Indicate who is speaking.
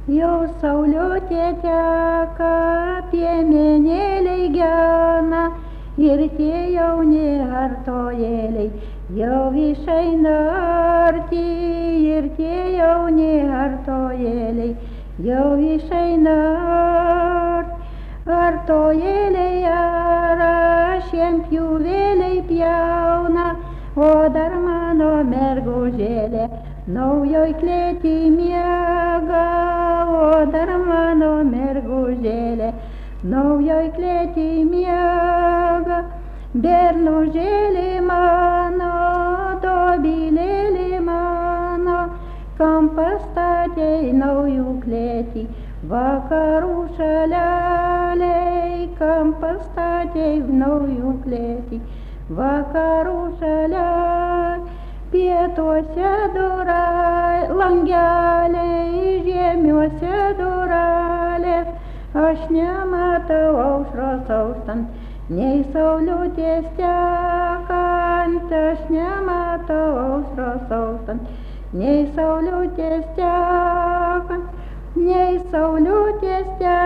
Speaker 1: Jau saulutė teka, piemenėliai gena ir tie jauni artojėliai jau išeina arti ir tie jauni artojėliai jau išeina arti. Artojėliai ara šienpjūvėliai pjauna, o dar mano mergužėlė naujoj klėty miega, o dar mano mergužėlė naujoj klėty miega. Bernužėlė mano, dobilėlė mano, kam pastatė naujų klėtį, vakarų šaleliai, kam pastatė naujų klėtį, vakarų šaleliai. Pietuose durai, langeliai, žiemiuose duralės, aš nematau aušros auštant, nei saulutės tekant, aš nematau aušros auštant, nei saulutės tekant, nei saulutės tekant.